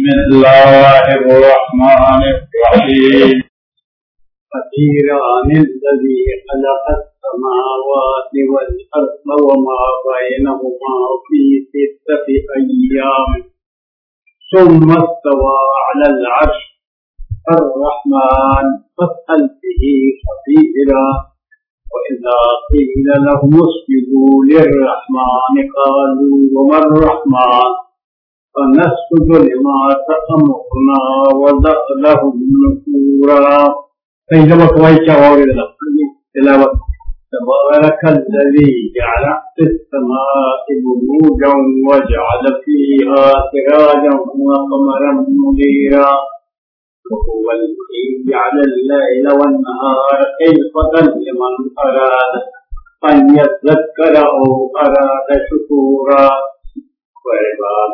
الله الرحمن الرحيم قديران الذي خلق السماوات والأرض وما بينهما في 6 أيام ثم استوى على العرش الرحمن فاسأل به خبيرا وإذا قيل لهم اسجدوا للرحمن قالوا وما الرحمن فنسجد لما تأمرنا وله نفورا فإذا بقوا يشاورون تلاوة تبارك الذي جعل في السماء بروجا وجعل فيها سراجا وقمرا منيرا وهو الذي جعل الليل والنهار خلفة لمن أراد أن يذكر أو أراد شكورا وعباد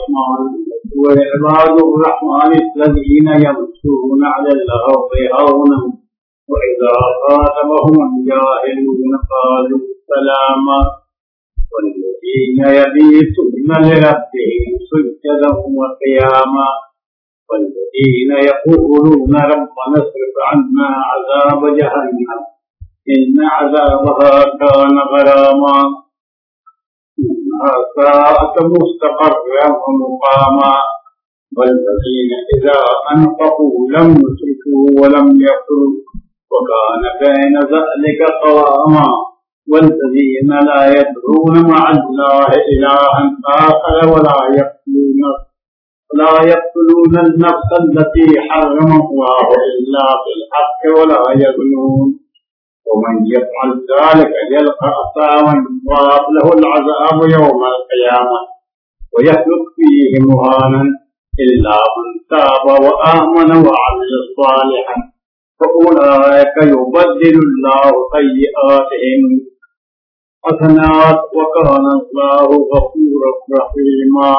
الرحمن الذين يمشون على الأرض هونا وإذا خاطبهم الجاهلون قالوا سلاما والذين يبيتون لربهم سجدا وقياما والذين يقولون ربنا اصرف عنا عذاب جهنم إن عذابها كان غراما إنها ساءت مستقرا ومقاما والذين إذا أنفقوا لم يسرفوا ولم يقتروا وكان بين ذلك قواما والذين لا يدعون مع الله إلها آخر ولا يقتلون النفس التي حرم الله إلا بالحق ولا يزنون ومن يفعل ذلك يلقى أثاما يضاعف له العذاب يوم القيامة ويخلد فيه مهانا إلا من تاب وآمن وعمل صالحا فأولئك يبدل الله سيئاتهم حسنات وكان الله غفورا رحيما.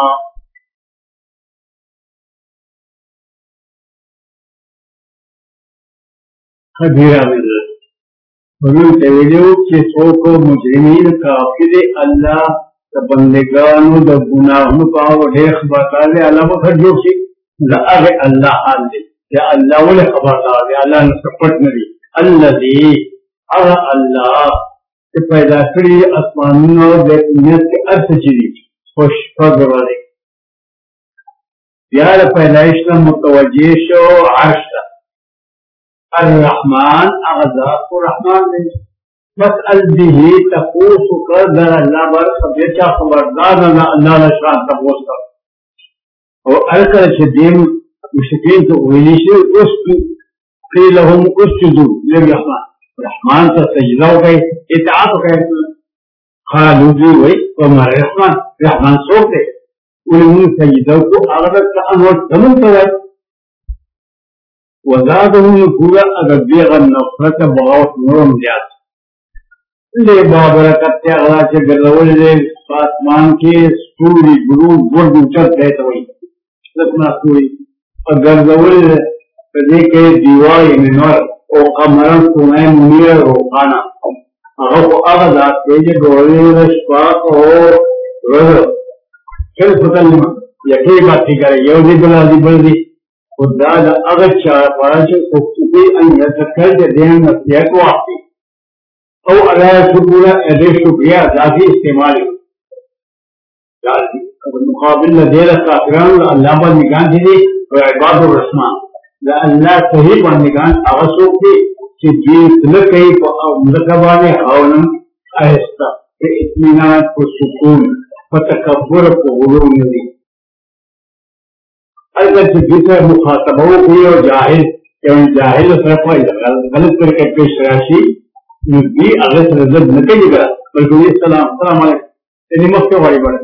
خبيرا من ومن توجه کہ سوکو مجرمین کافر اللہ بندگانو د گناہوں کا وڑے خبردار دے اللہ بخر جو سی لأغ اللہ حال دے یا اللہ ولی خبردار دے اللہ نسپٹ ندی اللذی اغا اللہ کہ پیدا کری اسمانوں دے دنیت کے ارث جری خوش فضر دے یا پیدائشنا متوجہ شو عرش الرحمن اغذاق الرحمن نے مسئل به تقوس کر در اللہ برق بیچا خبردار اللہ نشان تقوس کر اور ارکر شدیم مشکین تو ویلیشی قیلہم اسجدو للرحمن رحمان تا سجدہ ہو گئی اطاعت ہو گئی خالو بھی ہوئی ومر رحمان سوکتے انہوں سجدہ کو اغذاق تا انور تمن کرے وزادهم نفورا اگر بیغا نفرت بغاوت نورم جات لے بابرکت تیغلا چے گرول لے آسمان کے سوری گروہ گرد اچھت رہتا ہوئی لکنا سوری اگر گرول لے کے دیوائی منور او قمران سنائے منیر روحانا اگر کو اغذات پیجے گرول لے شفاق او رضا چل فتن لما یکی بات کی کرے یوزی بلا دی بلدی خدا دا اگر چاہ پاراچے خصوصی ان یتکر دین نصیحت واقعی او علیہ شکورہ ادھے شکریہ ذاتی استعمالی مقابل دیر کافران اللہ پر نگان دیدی و عباد الرحمن اللہ صحیح پر نگان اغسوک دی چی دین سلکہی مذکبان حولن آہستہ اطمینان کو سکون فتکبر کو غلوم ندی اگر جسے مخاطبوں کی اور جاہل صرف غلط کر کے پیش راشی بھی اگر سے رضب نہ کہی گا بلکہ السلام علیکم یعنی مکہ والی بڑھے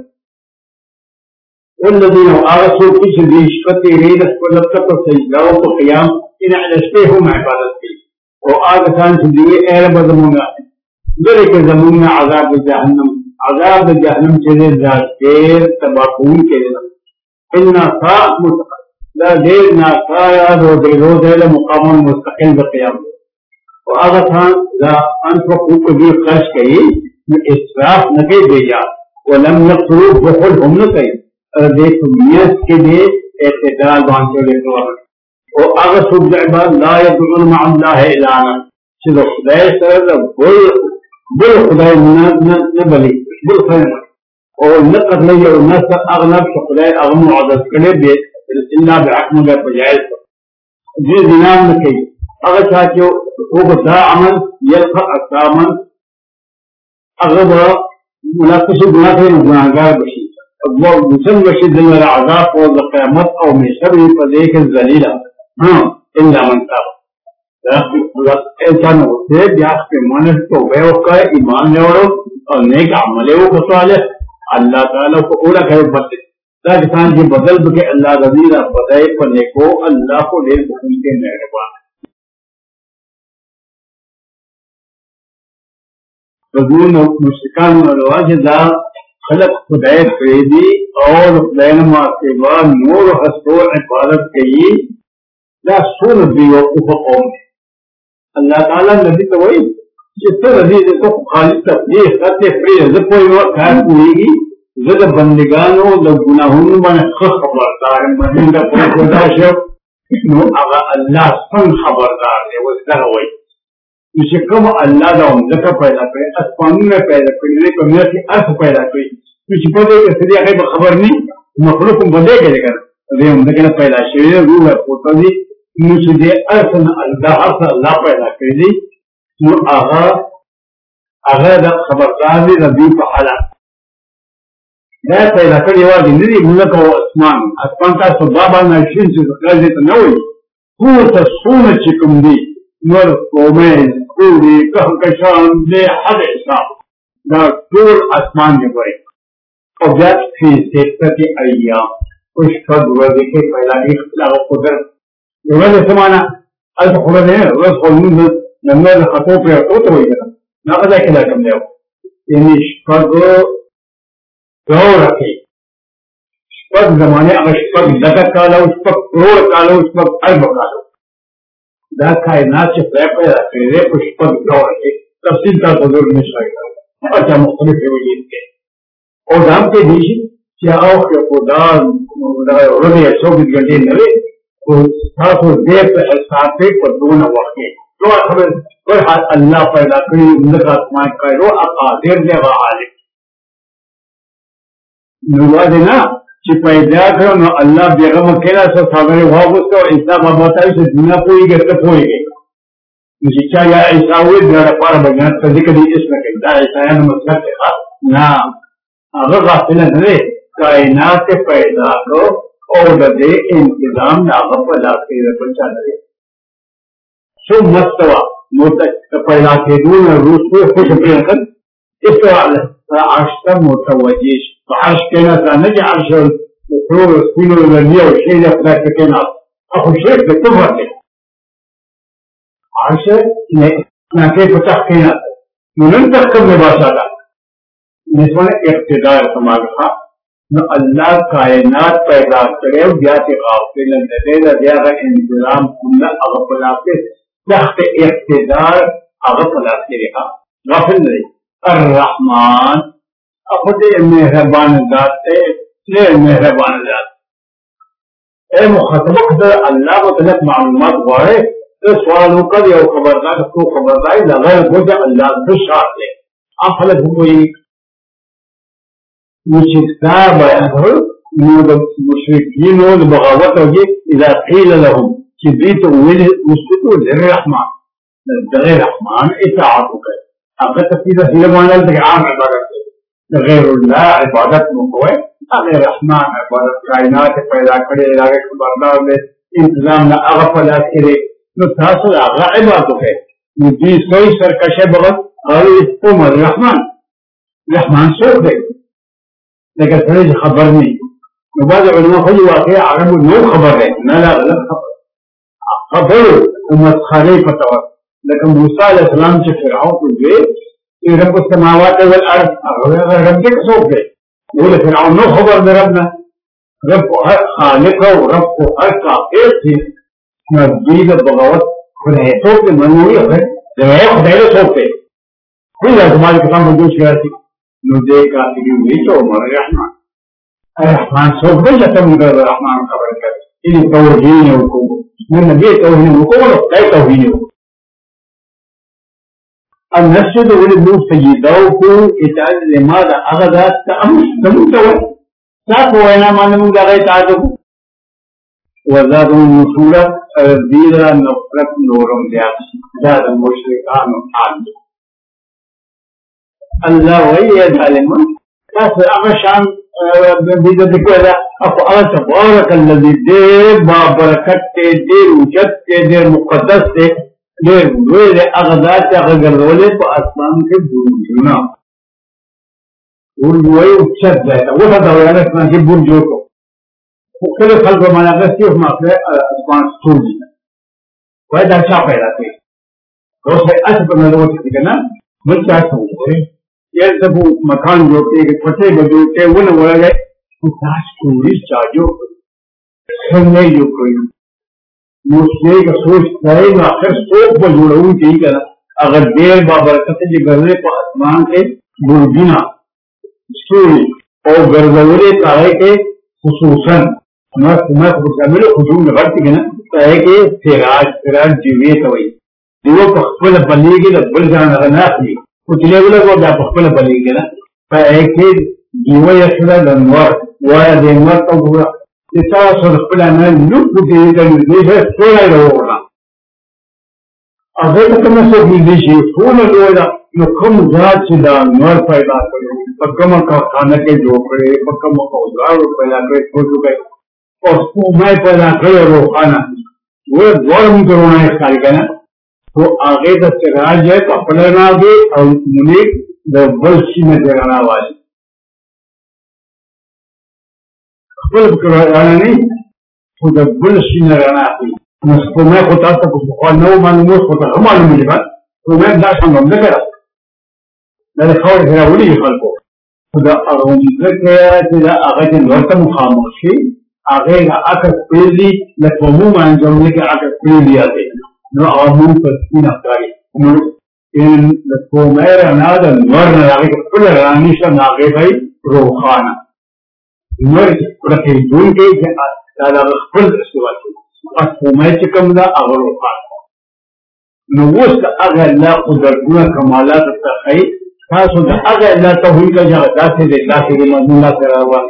والذین آرسوا کچھ دیشکتی ریدت کو لبتر پر سجداؤں کو قیام ان علشتے ہوں عبادت کی اور آگسان سے دیئے ایر بدمونگا ذرے کے زمونگا عذاب جہنم چیزے ذاتیر تباقون کے لئے إِنَّا سَاءَتْ مُسْتَقِلْ لَا دِير نَاقَايَا دو دِلو دِل مقام مستقل بقیام وآغتان لا أنفقوا كبير خرش كي إسراف نكي بيجا ولم يقتلوا بخل هم نكي دیکھ میت کے دے اعتدال باندې لیکو او هغه څوک د عبادت لا يدعون مع الله الا چې د خدای سره د بل خدای نه بلي بل خدای او نقد لي او الناس اغلب خدای هغه معزز کړي به الا بحكم الله بجائز دې دینام نه کوي هغه چې هو دا عمل يلقى اقاما هغه منافس ګناه کوي ګناهګار بشي الله مسلم بشي د عذاب او د قیامت او مشري په دې کې ذلیلا الا من تاب انسان ہوتے بیا کے من توبہ کا ایمان لے اور نیک عمل کو صالح اللہ تعالی کو پورا کرے بدل دا انسان کی بدل کے اللہ رضی بدائے پنے کو اللہ کو دے حکم کے مہربان رضون مشرکان والواج دا خلق خدای فریدی اور خدای ما کے بعد نور حسور عبادت کی لا سور بیوقوف قوم اللہ تعالیٰ نبی تو وہی جس طرح نبی کو خالص تفریح کرتے فری زه کوئی وقت خیر پوریږي زه د بندگانو د ګناهونو باندې خبردار باندې دا خدا شو نو هغه الله څنګه خبردار دی وځه وایي چې کوم الله دا ځکه پیدا کړی اسمانونه پیدا کړی په میاشت کې ارث پیدا کړی چې په دې کې څه هغه خبر نه مخلوق باندې کې کنه دې هم دغه پیدا شوی روح پورته دي نو چې دې ارث الله پیدا کړی دی نو هغه د خبردار دی ربي په حالت دا پیدا کړی و دي نه موږ او اسمان تاسو بابا نه شین چې ځکه ته نه وي هو تاسو چې کوم دی نور قومه کوي کهکشان دې حد حساب دا ټول اسمان دی وای او بیا چې ستاسو ایام خوش خبر ورته کې پیدا کی خپل قدرت یوه سمانه الف خبره رسول من لما خطوط يعطوه ويجرى ما قد كذا كم له يعني شفاق دوركي شفاق زمانه أغا شفاق لغا قالوا شفاق رور قالوا شفاق ألف قالوا دا كائنات شفاق پیدا کرده کو شفاق دوركي تفصیل تا صدور نشائی کرده اچھا مختلف وجید کے اور دام کے دیشی چاہاو کہ خدا رضی چوبیس گھنٹے نوے تاسو دې په حساب په دونه وخت کې نو خبر ورحال الله پیدا کړی موږ اسمان کړو اقادر دی عالم نو واده نه چې پیدا کړو نو الله بیغم کړه څو خبره واغوستو انسان په ماتای چې دنیا پوریږي ته پوریږي چې چا یا عیساوی د لپاره بیان ته ذکر دې اسمه کې دا عیسایانو مطلب دی نه هغه غافل نه دی کائنات پیدا کړو اور دے انتظام ناغا پیدا کر بچا لگے سو مستوى پیدا کے دون روس کو خوش پریخت استوى عرش کا متوجیش عرش کہنا تھا نجی عرش سرور سکینو لنیا و شید اخدا کہنا اخو شیخ دے کم رکھے عرش ناکے فتح کہنا تھا نن تک کم نباشا تھا نسوانے اقتدار سماغا نو اللہ کائنات پیدا کرے بیا تے غافل نہ دے بیا انتظام کل اغفلا کے تحت اقتدار اغفلا کے رہا غافل نہیں الرحمن اخذ مہربان ذات ہے مہربان ذات اے مخاطب خدا اللہ متعلق معلومات وارے تو سوالوں کا یہ خبردار کو خبردار لغیر بوجھ اللہ بشار دے افلت ہوئی مشركان بيانه من المشركين والبغاوة إذا قيل لهم كبريت وسكتوا للرحمن غير الرحمن إطاعتك أخذت في ذلك معنى الدعاء عبادته غير الله عبادت مقوى غير الرحمن عبادت كائنات پیدا کرے علاقے کو بردار میں انتظام نہ اغفل کرے تو تاثر آغا عبادت ہے مجھے کوئی سرکش بغت اور اس کو رحمان سوک دے لیکن سرج خبر نہیں بعض علماء خود واقعی عرب نو خبر ہے نہ لا غلط خبر مسخرے پتہ لیکن موسیٰ علیہ السلام سے فرعون کو دے رب السماوات والارض رب کے سوک دے بولے فرعون نو خبر دے ربنا رب کو ہر خالق و رب کو ہر کافر تھی نزدید بغاوت خدای سوک دے منوری ہے خدای سوک دے کوئی لازمالی کسان بندوش گیا تھی نو دے کافری ہوئی تو عمر رحمان الرحمن سوق دې چې موږ د رحمان خبره کوي چې توحید یو کوو نو نبی توحید وکړو دای توحید ان نسجد ولدو سجداو کو اطاعت لما دا اغذات تأمس تموتوا ساکو وینا مانا موږ دغه اطاعت وزادهم نفورا دیدرا نفرت نورم زیاد زاد مشرکان حال اللہ وی ظالمان تاس اغشان بیدہ دکوہ دا اکو اغا تبارک اللذی دیر بابرکت تے دیر وجد تے دیر مقدس تے دیر دوئے اغذات اغا گردولے پا اسمان کے برجونا برجوئی اچھت جائتا وہ تھا دویانا اسمان کے برجو کو مختلف خلق و معنی اگر صرف مقصد اسمان سور جینا وہ درچا پیدا تے روز ہے اس پر نظر ہوتی تھی کہ نا مجھا سوچے یہ سب مکان جو کہ پھٹے بجوتے وہ نہ بولا گئے تو داس ٹورسٹ چاجو سننے جو کوئی مسئلے کا سوچتا ہے کہ آخر سوک بجوڑوں کی کرنا اگر دیر بابرکت جی گرنے پا اسمان کے برجنا سوری اور گردورے کہے کہ خصوصاً میں خصوصاً خصوصاً غلطی کہ نا کہے کہ فراج جیویت ہوئی دیو پخفل بلی گی لبل جان غناق لی کچلے بلے کو جا پخفل بلی گی نا کہے کہ دیو یسرا دنوار وایا دینوار تو گورا جسا صدقل انا لوگ بکی دیتا ہے سولا ہی رہو گا اگر تم سے بیدیشی سولا لوگ دا نو کم ذات سے دا نور پیدا کرے پکم کا خانہ کے جو کرے پکم کا اوزار پیدا کرے چھوٹو گئے اور سومائے پیدا کرے روحانا وہ دورم کرونا ہے ساری کہنا تو آگے دا سراج ہے تو اپنے دے اور منیک دا بلشی میں جگانا والی خلق کرانا نہیں تو دا بلشی میں جگانا آتی تو میں خطا تک بخواه نو معلوموس خطا ہم معلوم مجھے بات تو میں دا شنگم نکرا دا خوار خیرا ولی خلقو تو دا اغنیزر کیا دا آگے جن ورطا مخاموشی آگے دا آکس پیلی لکومو مانجونے کے آکس پیلی آتے نو آمون تسکین افتاری ان لکومیر انادا نورنا آگے کہ پل رانیشا ناگے بھائی روخانا نور رکھے دون کے دادا خپل استوال کی اکومیر چکم دا اگر روخانا نو وست اگر اللہ قدرتنا کمالات تخیی خاصو دا اگر اللہ توحید کا جاگتا سے دے اللہ سے دے مضمون اللہ سے رہا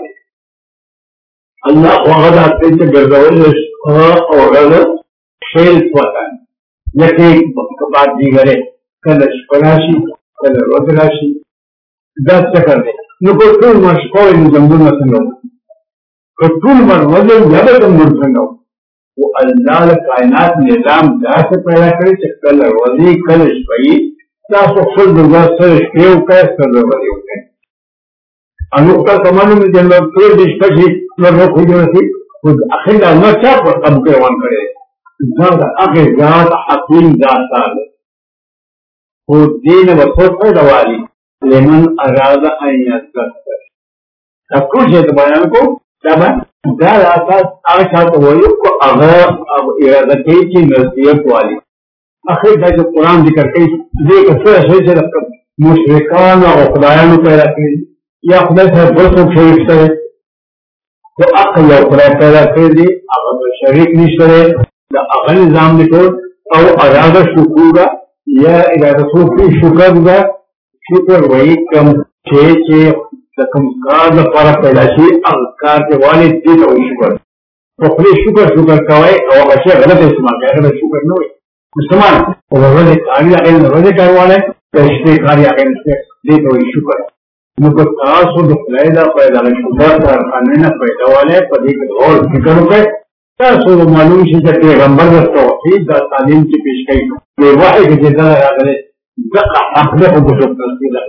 اللہ وغد آتے ہیں گردول اور غلط شیل پوتان یکی بات دیگرے کلش پراشی کل رودراشی دس چکر دے نو کو طول مشکوئی نزمدون سنگو کو طول مرودن یبتن مرسنگو وہ اللہ کائنات نظام دا سے پیدا کرے چک کل رودی کلش پئی تاسو خل درگاہ سرش کیو کیس کر رودی ہوتے ہیں انوکتا کمانو میں جنب پیر دشکشی نرو خوجو رسی خود اخیر اللہ چاپ پر قبل کروان کرے ذات اخیر ذات حقیم ذات سالے خود دین و خود پیدوالی لمن اراد ان یتذکر سب کچھ ہے تو بیان کو جب دار آساس آشات ہوئی کو ارادتی کی نصیحت والی اخیر دا جو قرآن ذکر کئی دیکھ سر سے رکھا مشرکان و خدایان پیدا کی یا خدا سے برسوں شریک سے تو عقل یا خدا پیدا کر دی اگر شریک نشترے دا اغل نظام نکو او ارادہ شکورا یا ارادہ سوکی شکر دا شکر وہی کم چھے کم کار دا پارا پیدا شی اغکار کے والد دیتا ہوئی شکر تو خلی شکر کوئے او اشیاء غلط استعمال کیا اگر شکر نوئی استعمال اور رضے کاری آگئے رضے کاروالے کشتے کاری آگئے دیتا ہوئی شکر نو تاسو د خدای دا پیدا شوه تر خانه پیدا والے پدې کې اور فکر وکړئ تاسو معلوم شي چې پیغمبر د توحید د تعلیم کې پیش کړي په وحی کې دا راغلي دغه اخلاق او د تصدیق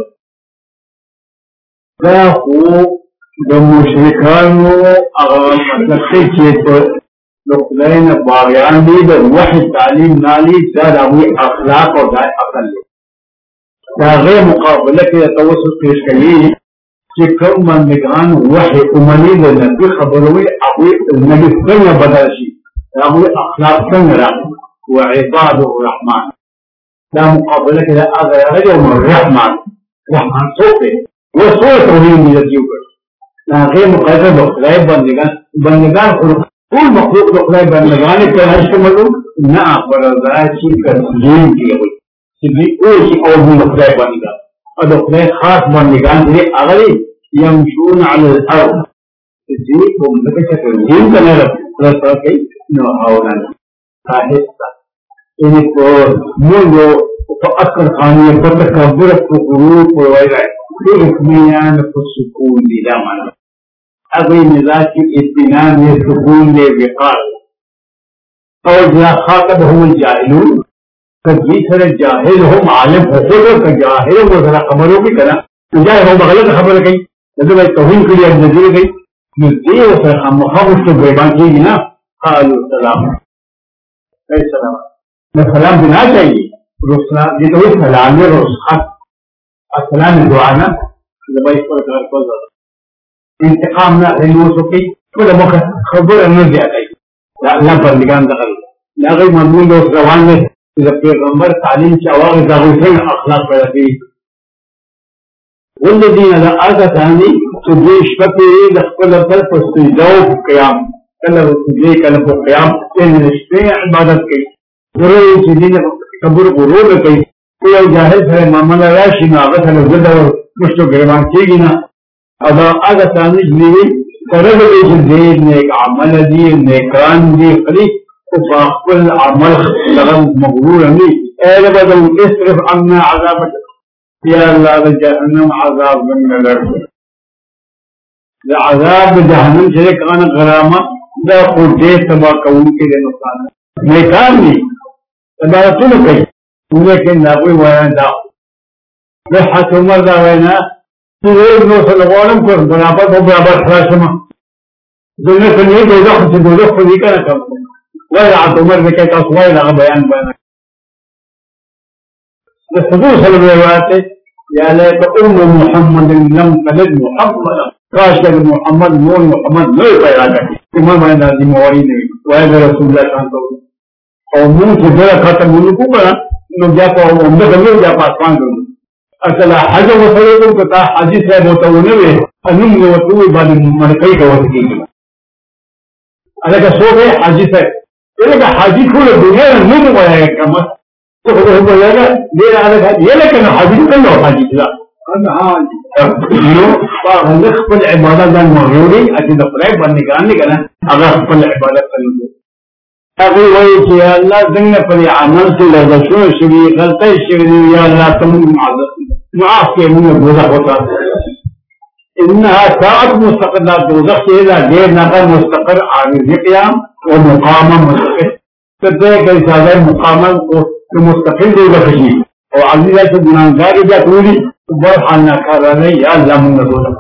دا خو د مشرکانو هغه مطلب چې په د خدای نه باغیان دي د وحی تعلیم نالي دا د اخلاق او د عقل دا غیر مقابلہ کے توسط پیش کری کہ کم بندگان وحی امنی دے نبی خبروی اقوی نبی سنگ بدرشی اقوی اخلاق سنگ رحم وعباد الرحمن دا مقابلہ کے اگر رجم الرحمن رحمان سوپے وہ سوئے توحید مجدیو کر هغه مقایسه د خدای بندگان ټول مخلوق د خدای بندگان په هر څه ملو نه پر ځای چې تسلیم کیږي چې دوی اوس او د خدای بندگان او د خدای خاص بندگان دي هغه يمشون على الارض چې کوم څه چې دین کنه راځي نو هاونه آهسته یعنی په موږ په اکثر خانیه په تکبر په غرور په وایي دې اطمینان په سکون دي دا معنی هغه مزاج کې اطمینان دې سکون دې وقار او جا خاطبهم الجاهلون کدی سره جاهل هم عالم هو که جاهل و سره خبرو کې کړه جاهل هم غلط خبره کوي دغه توهین کوي د دې کوي نو دې سره مخاوت ته بیان کیږي نه قالوا سلام السلام سلام بنا چاہیے رسنا یہ تو سلام رسخت السلام دعانا لبائی پر کار کو انتقام نہ رہنو سکی تو لمخ خبر نہ دیا گئی اللہ پر نگان دخل لا غیر مضمون دوست روان میں جب پیغمبر تعلیم چاواغ داغوسین اخلاق پیدا کی والذین اذا آتتانی سجیش فکری لخبر پر پستیدو قیام کلر سجی کلر قیام ان رشتے عبادت کی ضرور چیزیں کبر غرور کوي یو جاهل سره معاملہ راشي نو هغه سره زده او مشتو ګرمان کېږي نه او دا هغه ثاني دي سره د دې نیک عمل دي نیکان دي خلی او خپل عمل لغه مغرور نه اے رب اصرف عنا عذابك یا الله د جهنم عذاب من لرد د عذاب جهنم چې کانه غرامه دا خو دې تبا کوي کې نقصان نیکان دي عبادتونه کوي لیکن دا کوئی وینا دا صحت عمر دا وینا چې نو سره غواړم کو برابر په برابر خلاصم دغه کني دغه څه دغه خو دې کنه کوم وای عمر دې کې تاسو وای دا بیان بیان د حضور صلی الله علیه وسلم یا لیت محمد لم تلد محمد کاش کہ محمد نور محمد نو پیدا کړي امام باندې دې مواري نه وای رسول الله صلی الله علیه وسلم او موږ چې دا ختم وکړو نو بیا په عمده کوي بیا په اسمان کوي اصل حج وسره کو تا حاجی صاحب وتونه وي انم نو وتوي باندې مرکې کوي هغه څو به حاجی صاحب دغه حاجی ټول دنیا نه مو وایي کما څه هو وایي ډیر هغه یې لکه حاجی څنګه حاجی لا نو په خپل عبادت باندې مغروري اته د خدای باندې ګرځي کنه هغه خپل عبادت کوي هغه وایي چې الله څنګه په عمل کې لږ شو شوی غلطي شوی یا الله تم معاف کې موږ ګوزا ہوتا انها ساعت مستقر دوزخ کې دا ډېر نه مستقر عارض قیام او مقام مستقر کته کې ساده مقام او مستقل دوزخ شي او عزیزه چې ګناګار بیا ټولي برحان کارانه یا الله موږ دوزخ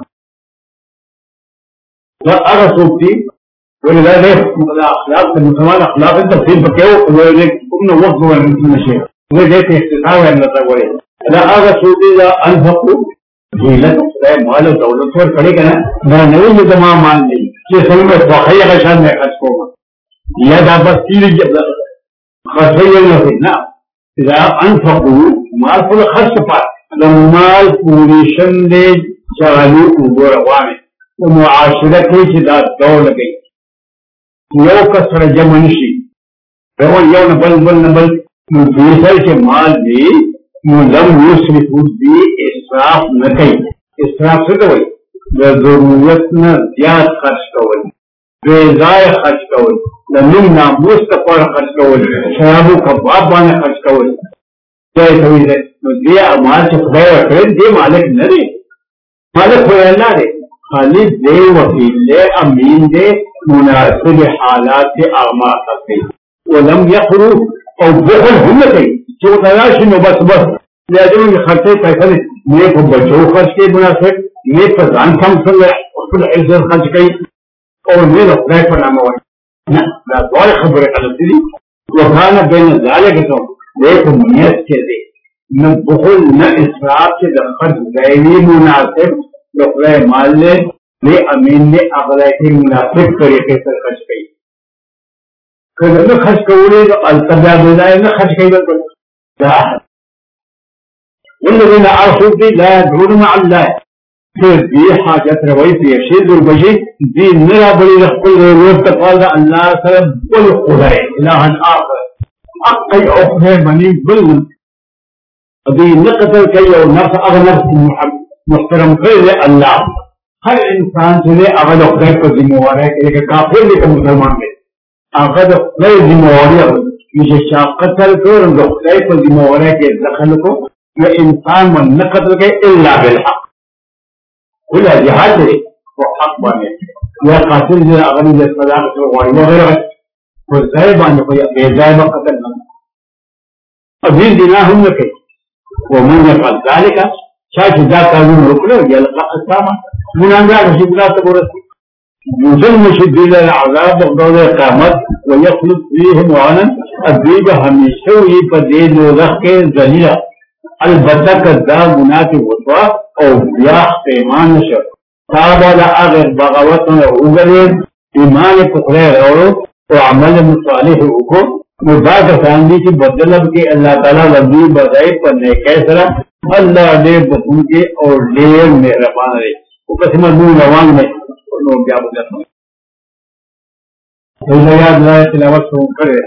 دا هغه څوک ولذلك الاخلاق المسلمان اخلاق التفسير بكيو ولذلك قمنا وقفوا من الشيء ولذلك اختتام ان تقولي لا هذا سوق اذا انفقوا جيلت مال دولت ور کړي کنه دا نوې جما مان دي چې څنګه توخیه غشان نه خرج کوم یا دا بس تیر خرجيه نه اذا انفقوا مال پر خرج پات د مال پوریشن دې چالو وګوروانه معاشره کې چې دا ډول کوي یو کسر جمع نشي یو نبل نو دوسر کے مال دی نو لم یسرفو دی اسراف نہ کئی اسراف سے کوئی ضرورت نہ زیاد خرچ کوئی بے ضائع خرچ کوئی لنم ناموس پر خرچ کوئی شرابو کباب باندې خرچ کوئی جائے کوئی دے نو دی مال سے خدای ورکړي دی مالک نه دی مالک خو الله دی خالد دے وکیل دے امین دے مناسب حالات سے اعمال کرتے ولم يخروا او بخل هم کوي چې تلاشي نو بس لازم خرچه پیسې نه په بچو خرچ کې مناسب نه په ځان سم څنګه خپل عزت خرچ کوي او نه له خدای په نامه وایي نه دا ډول خبره غلطه دي وکانه بین ذالک ته دې په نیت کې دي نو بخل نه اسراف چې د خرچ غیر مناسب لوکلے مال نے امین نے اغلا کی مناسب طریقے سے خرچ کی نہ خرچ کرے تو التجا بجائے نہ خرچ کی والذین آخذوا لا يدعون مع الله پھر دی حاجت روی پیشی دربشی دی نرا بلی رخل روز تقال دا اللہ سر بل خدای الہن آخر اقی اخر بنی بل دی نقتل کئی اور نفس اغنر محترم کر اللہ ہر انسان سے اغد اخر کو ذمہ وار ہے کہ کافر لیکن مسلمان میں اغد اخر ذمہ واری یہ شاہ قتل کر اخر کو ذمہ وار ہے کہ دخل کو یہ انسان من نقتل کے اللہ بالحق كلها جهاد وحق بانه يا قاتل جل أغني جل صداقة وغيره والزاي بانه بيزاي بقتلنا أبين ديناهم لكي ومن يفعل ذلك شاك ذات قانون ركله يلقى أسامة من أنجاء نشيب لا تبرسي يزل مشدين العذاب بقدر القامت ويخلط فيهم وانا الديب هميشوي بدين وذخك ذليلا البتہ کذاب گناہ کی وطوا او بیاخ پیمان نشر صحابہ دا اغیر بغاوت میں اوگلے ایمان پکڑے روڑو تو عمل مصالح اوکو مباد ساندی کی بدلب کے اللہ تعالیٰ لبی بردائی پر نیکے سرا اللہ دیر بخون کے اور دیر مہربان رہے وہ قسم مضمون روان میں لوگ کیا بجت ہوں تو یاد رہا تلاوت سو کرے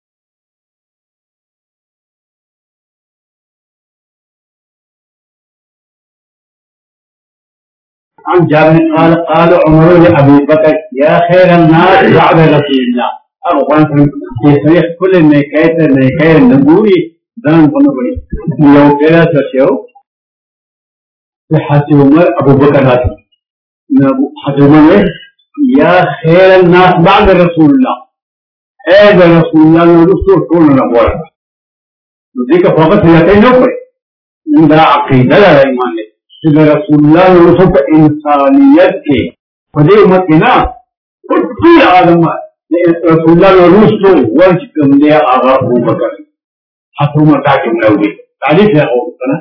عن جابر قال قال عمر لأبي بكر يا خير الناس بعد رسول الله أغوان في صريح كل نيكاية النبوي دان بنبري لو كلا تشيو حتى عمر أبو بكر حتى عمر يا خير الناس بعد رسول الله هذا رسول الله ورسول كون نبوي ذيك فقط يتين نبوي من ذا عقيدة لا إيمان رسول اللہ رسول انسانیت کے فدی امت کے نا کل آدم رسول اللہ رسول ورج کمدیا آغا ابو بکر حکومت تاکم نوگی تعریف ہے ابو بکر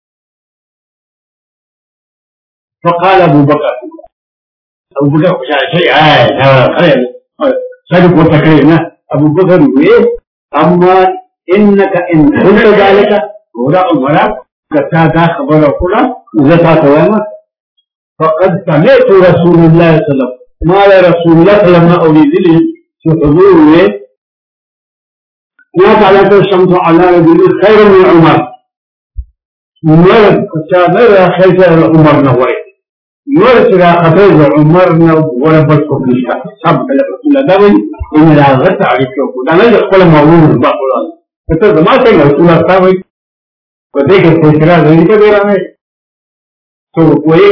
فقال ابو بکر خوشا شیء خیر صدق و تقریر ابو بکر ہوئے اما انکا ان قلت ذالک غدا عمرہ كذا خبر أقوله وذا توامه فقد سمعت رسول الله صلى الله عليه وسلم ما رسول الله لما أريد له في حضوره ما طلعت الشمس على رجل خير من عمر مر خير عمر نوعي مر سرا خطير عمر نوعي بسكو فيشا سب رسول الله دابي إن لا غت عليك وكذا لا يقبل مولود بقول هذا ما تقول رسول الله دابي تو دیکھیں فیصلہ نہیں کر دے رہا ہے تو کوئی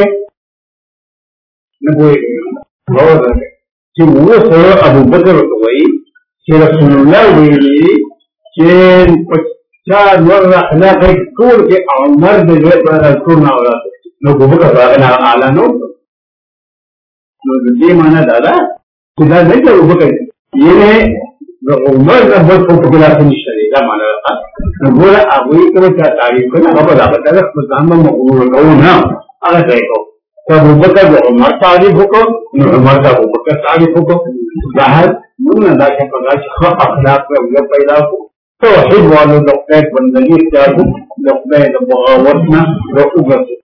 نہ کوئی کہ وہ سر ابو بکر ہوئی کہ رسول اللہ ہوئی کہ پچھار ور اخلاق ایک طور کے عمر دے جو ہے رسول نہ ہو رہا ہے ابو بکر راغنا اعلیٰ نو یہ مانا دادا خدا نہیں کہ ابو بکر یہ عمر کا بہت پپولا سے نشترے گا مانا رہا نقول أبوي كما تعريفنا قبل أبدا فزعما مقولنا على ذلك فأبو بكر وعمر تعريفكم عمر أبو بكر تعريفكم ظاهر من ذاك فقاش خلق أخلاق ويبيلاكم توحيد والو لقيت بندقي اختياركم لقيت بغاوتنا لقيت